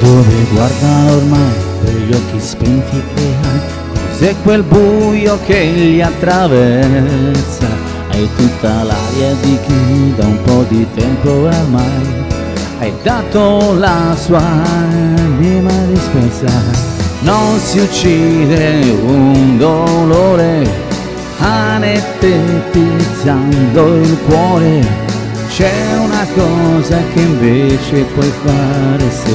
dove guardano ormai per gli occhi spenti che hai, cos'è quel buio che li attraversa? Hai tutta l'aria di chi da un po' di tempo ormai hai dato la sua anima dispensa. Non si uccide un dolore anestetizzando il cuore. C'è una cosa che invece puoi fare se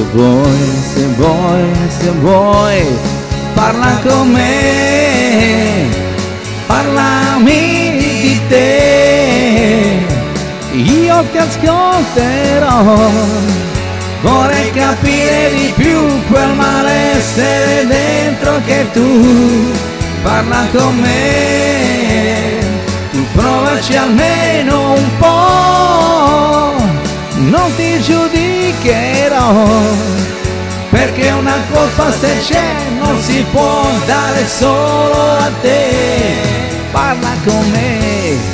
vuoi, parla con me, parlami di te, io ti ascolterò, vorrei capire di più quel malessere dentro che tu, parla con me, tu provaci almeno un po', non ti giudicherò, perché una colpa se c'è non si può dare solo a te, parla con me.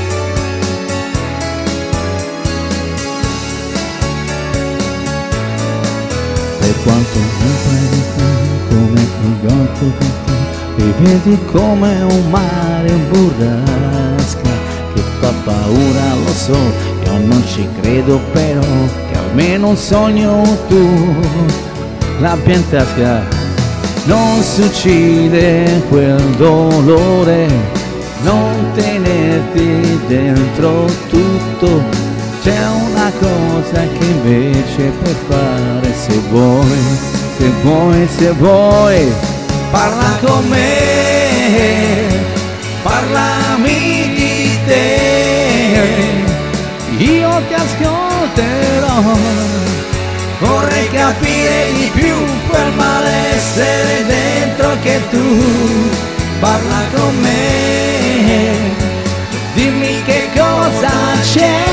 Per quanto non prendi come un gatto che ti, e vedi come un mare in burrasca che fa paura, lo so, io non ci credo, però che almeno un sogno tu l'abbia in tasca. Non si uccide quel dolore, non tenerti dentro tutto, c'è una cosa che invece puoi fare se vuoi, parla con me, parlami di te, io ti ascolterò, vorrei capire di più quel malessere dentro che tu, parla con me, dimmi che cosa c'è,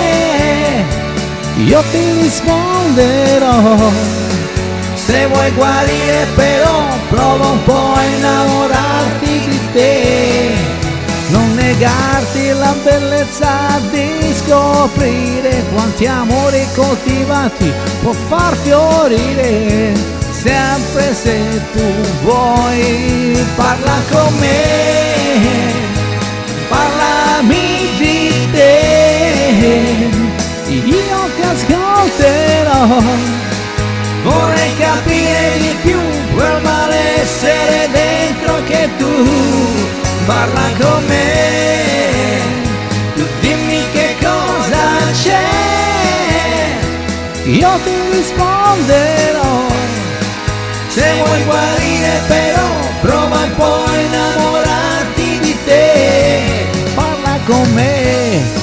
io ti risponderò. Se vuoi guarire però prova un po' a innamorarti di te, non negarti la bellezza di scoprire quanti amori coltivati può far fiorire, sempre se tu vuoi, parla con me, parlami di te, io ti ascolterò, vorrei capire di più quel malessere dentro che tu, parla con me, tu dimmi che cosa c'è, io ti risponderò. Se vuoi guarire però prova un po' a innamorarti di te, parla con me.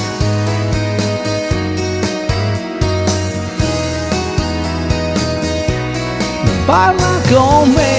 Parla con me.